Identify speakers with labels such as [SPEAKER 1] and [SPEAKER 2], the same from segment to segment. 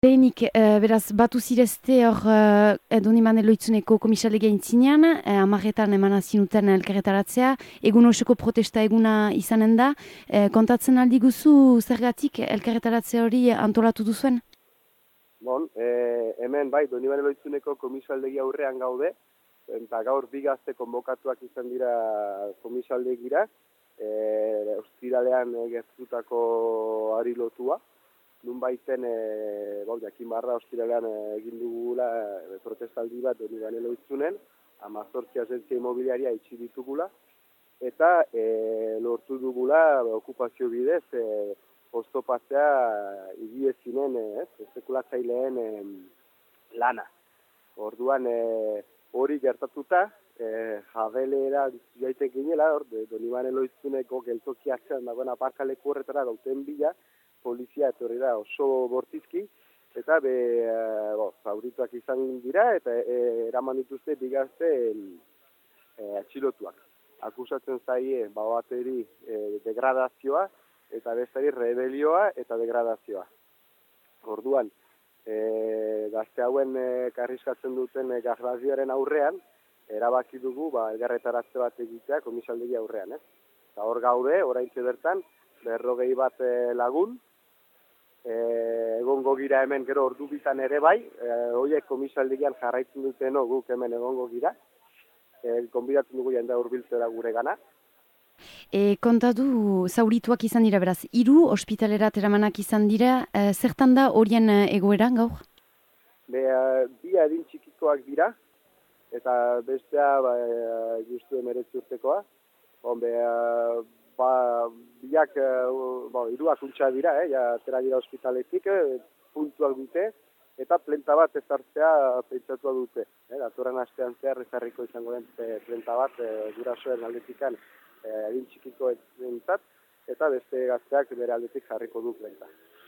[SPEAKER 1] Lehenik, beraz, batu zirezte hor Donibane Lohitzuneko komisaldegi aintzinean, hamarretan emana zinuten elkarretaratzea, egun osoko protesta eguna izanen da. Kontatzen aldi guzu zergatik elkarretaratzea hori antolatu duzuen?
[SPEAKER 2] Hemen bai, Donibane Lohitzuneko komisaldegi aurrean gaude, eta gaur bi gazte konbokatuak izan dira komisaldegira, ostiralean gertutako ari lotua. Nun baiten, jakin barra ostiralean egin dugula protestaldi bat Donibane Lohitzunen, 18 agentzia immobiliaria itxi ditugula, eta lortu dugula okupazio bidez oztopatzea higiezinen, espekulatzaileen lana. Orduan hori gertatuta, jabelera jaiten ginela, Donibane Lohitzuneko geltoki atzean dagoen aparkaleku horretara gauten bila, polizia etorri da oso bortizki, eta zaurituak izan dira, eta eraman dituzte bigazte atxilotuak. Akusatzen zaie bateri degradazioa, eta bestari rebelioa eta degradazioa. Orduan, gazte hauen karrizkatzen duten gazrazioaren aurrean, erabaki dugu elgarretaratze bat egitea komisaldegi aurrean. Eta hor gaude, oraintxe bertan, 40 bat lagun, egongo gira hemen gero ordu bitan ere bai, horiek komisaldegian jarraitzen duteno guk hemen egongo gira, konbidatzen dugu jendea hurbiltzera gure gana.
[SPEAKER 1] Kontatu zaurituak izan dira beraz, 3 ospitalerat eramanak izan dira, zertan da horien egoera gaur?
[SPEAKER 2] Bi adin txikikoak dira, eta bestea justu 19 urtekoa. Biak, hiruak untxa dira, atera dira ospitaletik, puntuak dute, eta plenta bat ezartzea pentsatua dute. Datorren astean zehar ezarriko izango den plenta bat gurasoen aldetikan egin txikiko entzat, eta beste gazteak bere aldetik jarriko du plenta.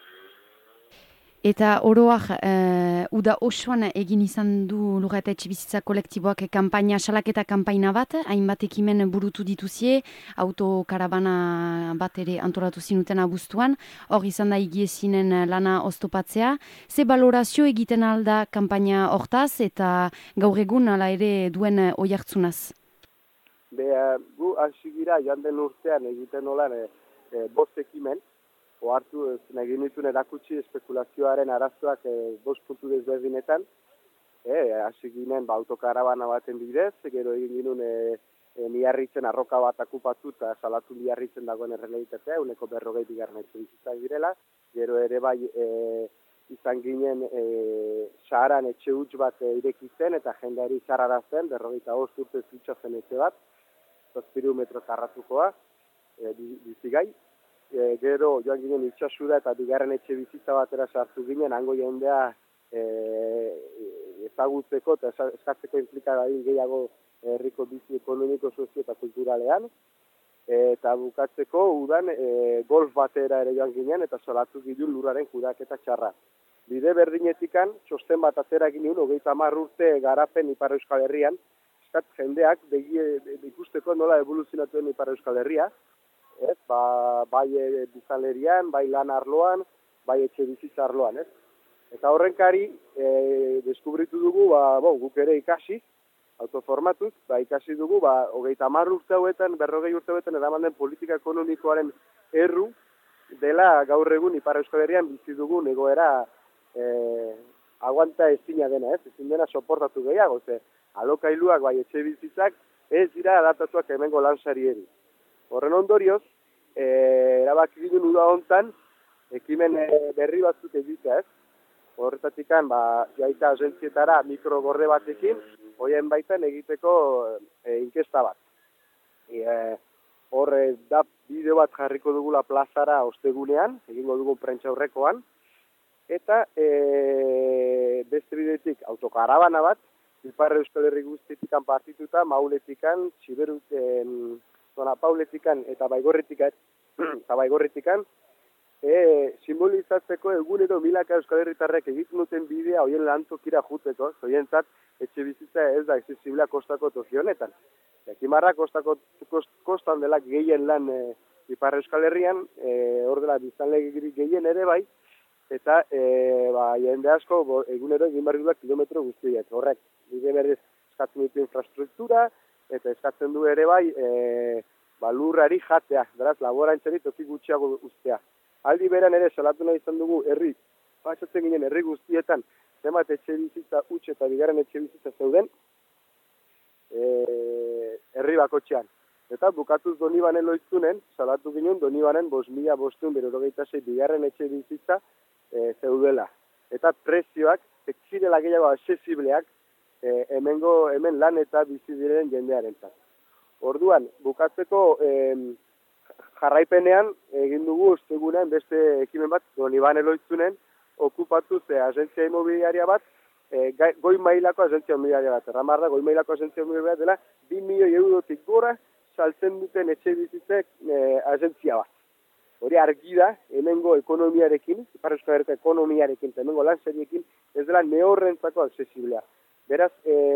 [SPEAKER 1] Eta oroak, uda osoan egin izan du Lurra eta Etxebizitza kolektiboak salaketa kanpaina bat, hainbat ekimen burutu dituzie, autokarabana bat ere antolatu zinuten abuztuan, hor izan da higiezinen lana oztopatzea. Ze balorazio egiten alda kanpaina hortaz eta gaur egun ala ere duen oihartzunaz?
[SPEAKER 2] Gu hasi gira joan den urtean egiten olan 5 ekimen, ohartu egin dituen erakutsi espekulazioaren arazoak 5 puntu desberdinetan, hasi ginen autokarabana baten bidez, gero egin ginen Miarritzen arroka bat akupatu eta salatu Miarritzen dagoen errealitatea, 140 bigarren etxebizitzak direla, gero ere bai izan ginen Saharan etxe huts bat irekitzen eta jendeari zarrarazten, 45 urte zutxazen etxe bat, 700 metro karratukoa, bizigai. Gero joan ginen itxasura eta bigarren etxe bizitza batera sartu ginen, hango jendea ezagutzeko eta eskatzeko inplikadadin gehiago herriko bizi ekonomiko, sozio eta kulturalean. Eta bukatzeko udan golf batera ere joan ginen eta salatu ginen lurraren kudeaketa txarra. Bide berdinetikan, txosten bat atera ginen, 30 urte garapen Ipar Euskal Herrian, eskat jendeak ikusteko nola evoluzionatuen Ipar Euskal Herria, bai biztanlerian, bai lan arloan, bai etxe bizitza arloan. Eta horrenkari deskubritu dugu, guk ere ikasi, autoformatuz, ikasi dugu, 30 urte hauetan, 40 urte hauetan eraman den politika ekonomikoaren erru dela gaur egun Ipar Euskal Herrian bizi dugun egoera aguanta ezina dena, ezin dena soportatu gehiago, alokailuak bai etxe bizitzak ez dira adaptatuak hemengo lansarieri. Horren ondorioz, erabaki ginen uda hontan, ekimen berri batzuk egitea, Horretatikan, jaita agentzietara mikrogorre batekin, horien baitan egiteko inkesta bat. Hor da bideo bat jarriko dugula plazara ostegunean, egingo dugu prentsa aurrekoan, eta beste bidetik autokarabana bat, Ipar Euskal Herri guztietikan partituta, Mauletikan, Txiberuten, Zona Pauletikan eta Baigorretikan, simbolizatzeko egunero milaka Euskal Herritarrek egiten duten bidea horien lantokira juteko, zoientzat etxe bizitza ez da accesiblea kostako toki honetan. Jakimarra kostan dela gehien lan Ipar Euskal Herrian, hor dela biztanle gehien ere bai, eta jende asko egunero egin behar duela kilometro guztiak. Horrek, bide berriz eskatzen ditu infrastruktura, eta eskatzen du ere bai lurrari jatea, beraz, laborantzari toki gutxiago ustea. Aldi beran ere salatu nahi izan dugu pasatzen ginen herri guztietan, zenbat etxe bizitza huts eta bigarren etxe bizitza zeuden, herri bakotxean. Eta bukatuz Donibanen loizunen, salatu ginen Donibanen 5.596 bigarren etxe bizitza zeudela. Eta prezioak, ez zirela gehiago accesibleak, hemen lan eta bizi diren jendearentzat. Orduan, bukatzeko jarraipenean egin dugu ostegunean beste ekimen bat Donibanen loizunen, okupatuz agentzia imobiliaria bat, goi mailako agentzia imobiliaria bat. Erramar da, goi mailako agentzia imobiliaria dela 2 milioi eurotik gora saltzen duten etxe bizitzek agentzia bat. Hori argi da, hemengo ekonomiarekin, Ipar Euskal Herriko ekonomiarekin, hemengo lanseriekin, ez dela neorrentzako accesiblea. Beraz,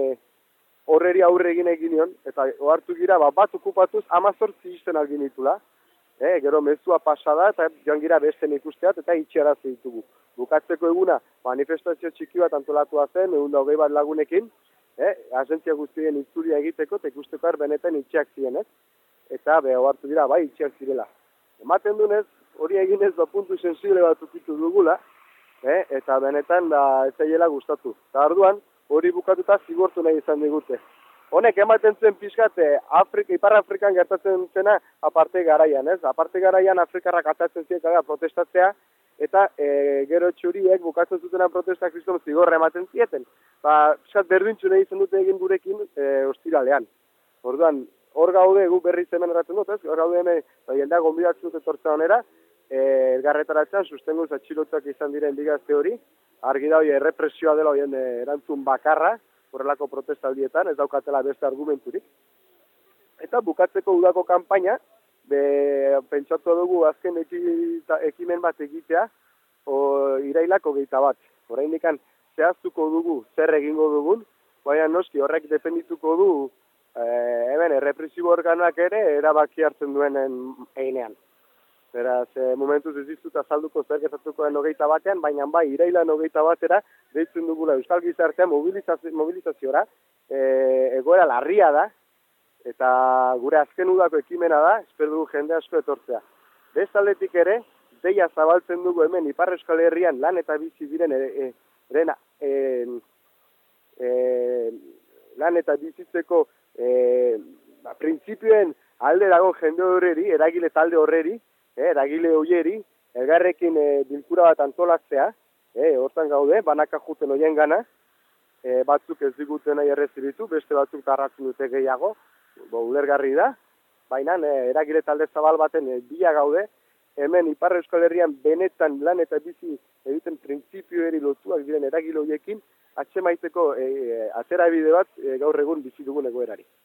[SPEAKER 2] horreri aurre egin nion, eta ohartu gira, bat okupatuz 18 izten algin ditula. Gero mezua pasada eta joan gira besten ikusteat eta itxearazi ditugu. Bukatzeko eguna manifestazio txiki bat antolatua zen, 120 bat lagunekin, agentzia guztien itzulia egiteko, eta ikusteko benetan itxeak ziren, eta ohartu dira, bai, itxeak zirela. Ematen dunez, hori eginez puntu sensible bat ukitu dugula, eta benetan ez zaiela gustatu. Eta arduan, hori bukatuta zigortu nahi izan digute. Honek ematen zen pixkat, Ipar Afrikan gertatzen zena aparte garaian, ez? Aparte garaian Afrikarrak atatzen ziren protestatzea, eta gero txuriek bukatzen zutena protestak kriston zigorra ematen zieten. Pixkat berdintxu nahi izan dute egin gurekin ostiralean. Orduan, hor gaude, gu berriz hemen erratzen dut, ez? Hor gaude hemen, jendea gonbidatzen dut etortzen honera, elgarretaratzen, sustenguz atxilotuak izan diren bigazte hori, argi da hori errepresioa dela horien erantzun bakarra, horrelako protestaldietan, ez daukatela beste argumenturik. Eta bukatzeko udako kanpaina, pentsatu dugu azken ekimen bat egitea, irailako 21. Oraindik zehaztuko dugu zer egingo dugun, baina noski horrek dependituko du hemen errepresibo organoak ere erabaki hartzen duenen einean. Beraz, momentuz ez dizut azalduko zer gertatuko den 21, baina bai, irailan 21 deitzen dugula Euskal Gizartean mobilizaziora, egoera larria da, eta gure azken udako ekimena da, espero dugu jende asko etortzea. Bestaldetik ere, deia zabaltzen dugu hemen Ipar Euskal Herrian lan eta bizi diren lan eta bizitzeko printzipioen alde dago jende horreri, eragile talde horreri, eragile hoieri, elgarrekin bilkura bat antolatzea, hortan gaude, banaka juten hoien gana, batzuk ez diguten nahi errezibitu, beste batzuk tarratzen dute gehiago, ulergarri da, baina eragile talde zabal baten bila gaude, hemen Ipar Euskal Herrian benetan lan eta bizi egiten printzipioeri lotuak diren eragile hoiekin, atxemaiteko aterabide bat gaur egun bizi dugun egoerari.